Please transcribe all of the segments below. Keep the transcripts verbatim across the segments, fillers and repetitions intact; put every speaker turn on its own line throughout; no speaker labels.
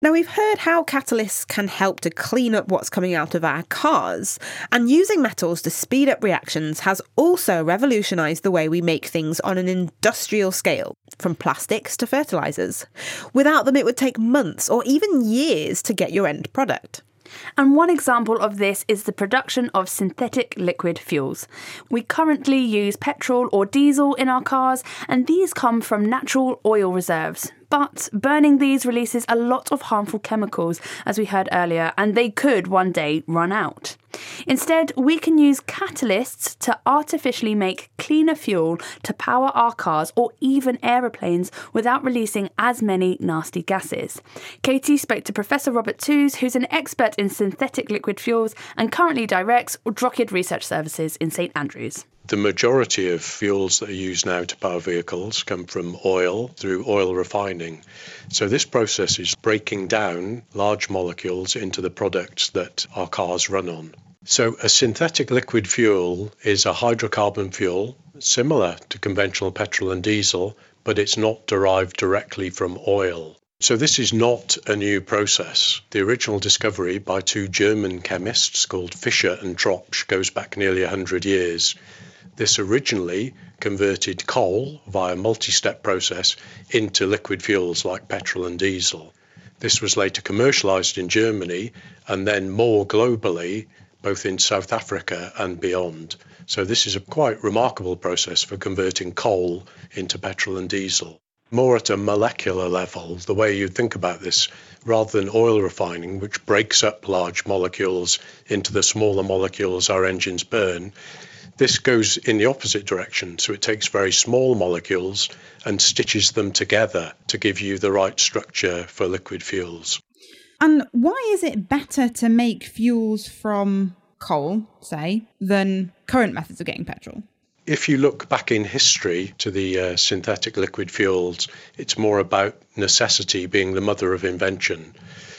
Now, we've heard how catalysts can help to clean up what's coming out of our cars, and using metals to speed up reactions has also revolutionised the way we make things on an industrial scale, from plastics to fertilisers. Without them, it would take months or even years to get your end product.
And one example of this is the production of synthetic liquid fuels. We currently use petrol or diesel in our cars, and these come from natural oil reserves. But burning these releases a lot of harmful chemicals, as we heard earlier, and they could one day run out. Instead, we can use catalysts to artificially make cleaner fuel to power our cars or even aeroplanes without releasing as many nasty gases. Katie spoke to Professor Robert Tooze, who's an expert in synthetic liquid fuels and currently directs Drochid Research Services in St Andrews.
The majority of fuels that are used now to power vehicles come from oil through oil refining. So this process is breaking down large molecules into the products that our cars run on. So a synthetic liquid fuel is a hydrocarbon fuel similar to conventional petrol and diesel, but it's not derived directly from oil. So this is not a new process. The original discovery by two German chemists called Fischer and Tropsch goes back nearly one hundred years. This originally converted coal via a multi-step process into liquid fuels like petrol and diesel. This was later commercialised in Germany and then more globally, both in South Africa and beyond. So this is a quite remarkable process for converting coal into petrol and diesel. More at a molecular level, the way you think about this, rather than oil refining, which breaks up large molecules into the smaller molecules our engines burn, this goes in the opposite direction. So it takes very small molecules and stitches them together to give you the right structure for liquid fuels.
And why is it better to make fuels from coal, say, than current methods of getting petrol?
If you look back in history to the uh, synthetic liquid fuels, it's more about necessity being the mother of invention.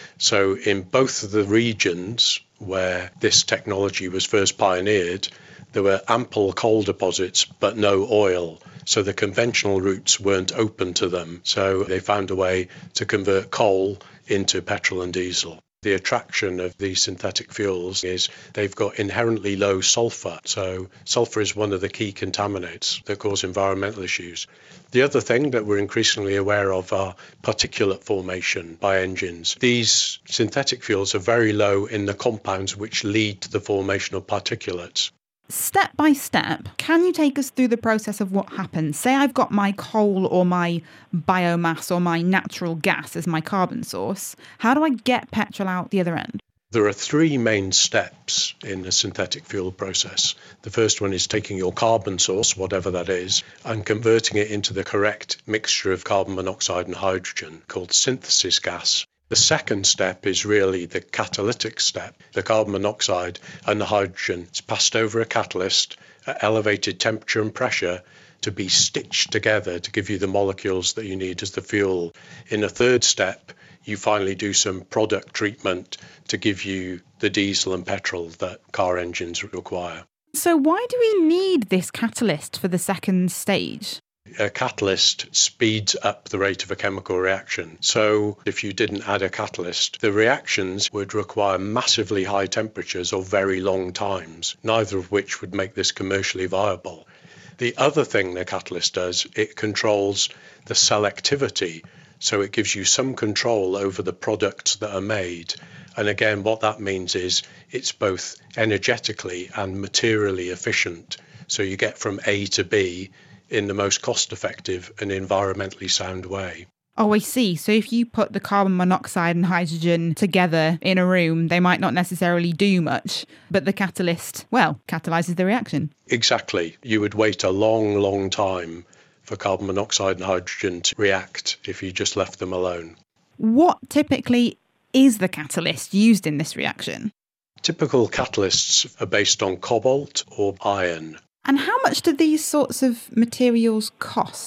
So in both of the regions where this technology was first pioneered, there were ample coal deposits, but no oil. So the conventional routes weren't open to them. So they found a way to convert coal into petrol and diesel. The attraction of these synthetic fuels is they've got inherently low sulfur. So sulfur is one of the key contaminants that cause environmental issues. The other thing that we're increasingly aware of are particulate formation by engines. These synthetic fuels are very low in the compounds which lead to the formation of particulates.
Step by step, can you take us through the process of what happens? Say I've got my coal or my biomass or my natural gas as my carbon source. How do I get petrol out the other end?
There are three main steps in the synthetic fuel process. The first one is taking your carbon source, whatever that is, and converting it into the correct mixture of carbon monoxide and hydrogen called synthesis gas. The second step is really the catalytic step. The carbon monoxide and the hydrogen is passed over a catalyst at elevated temperature and pressure to be stitched together to give you the molecules that you need as the fuel. In a third step, you finally do some product treatment to give you the diesel and petrol that car engines require.
So why do we need this catalyst for the second stage?
A catalyst speeds up the rate of a chemical reaction. So if you didn't add a catalyst, the reactions would require massively high temperatures or very long times, neither of which would make this commercially viable. The other thing the catalyst does, it controls the selectivity. So it gives you some control over the products that are made. And again, what that means is it's both energetically and materially efficient. So you get from A to B in the most cost-effective and environmentally sound way.
Oh, I see. So if you put the carbon monoxide and hydrogen together in a room, they might not necessarily do much, but the catalyst, well, catalyses the reaction.
Exactly. You would wait a long, long time for carbon monoxide and hydrogen to react if you just left them alone.
What typically is the catalyst used in this reaction?
Typical catalysts are based on cobalt or iron.
And how much do these sorts of materials cost?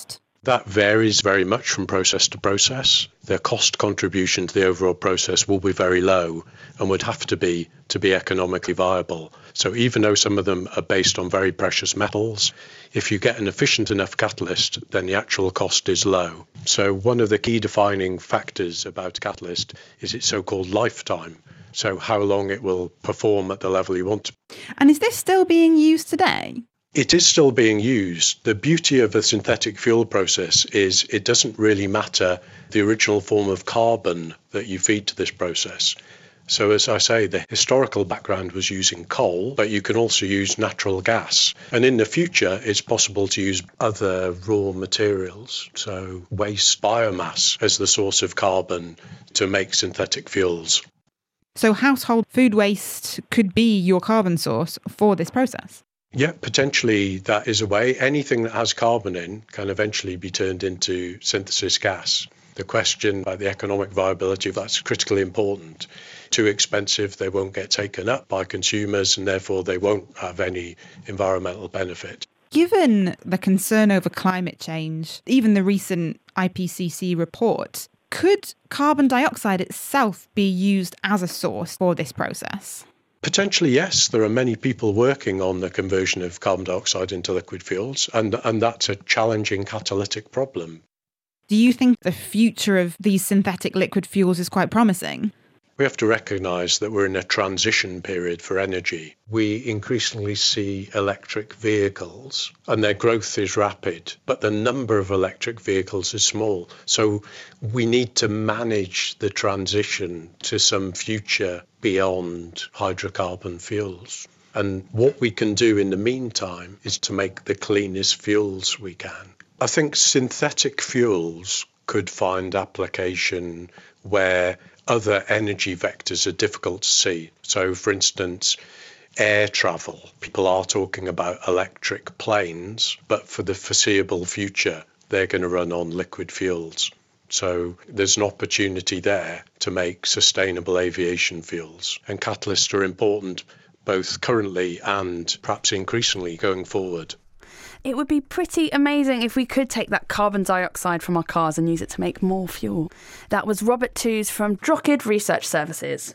That varies very much from process to process. Their cost contribution to the overall process will be very low and would have to be to be economically viable. So even though some of them are based on very precious metals, if you get an efficient enough catalyst, then the actual cost is low. So one of the key defining factors about a catalyst is its so-called lifetime. So how long it will perform at the level you want to.
And is this still being used today?
It is still being used. The beauty of a synthetic fuel process is it doesn't really matter the original form of carbon that you feed to this process. So as I say, the historical background was using coal, but you can also use natural gas. And in the future, it's possible to use other raw materials, so waste biomass as the source of carbon to make synthetic fuels.
So household food waste could be your carbon source for this process?
Yeah, potentially that is a way. Anything that has carbon in can eventually be turned into synthesis gas. The question about the economic viability of that's critically important. Too expensive, they won't get taken up by consumers and therefore they won't have any environmental benefit.
Given the concern over climate change, even the recent I P C C report, could carbon dioxide itself be used as a source for this process?
Potentially, yes. There are many people working on the conversion of carbon dioxide into liquid fuels, and, and that's a challenging catalytic problem.
Do you think the future of these synthetic liquid fuels is quite promising?
We have to recognise that we're in a transition period for energy. We increasingly see electric vehicles and their growth is rapid, but the number of electric vehicles is small. So we need to manage the transition to some future beyond hydrocarbon fuels. And what we can do in the meantime is to make the cleanest fuels we can. I think synthetic fuels could find application where other energy vectors are difficult to see. So, for instance, air travel. People are talking about electric planes, but for the foreseeable future, they're going to run on liquid fuels. So there's an opportunity there to make sustainable aviation fuels. And catalysts are important both currently and perhaps increasingly going forward.
It would be pretty amazing if we could take that carbon dioxide from our cars and use it to make more fuel. That was Robert Tooze from Drochid Research Services.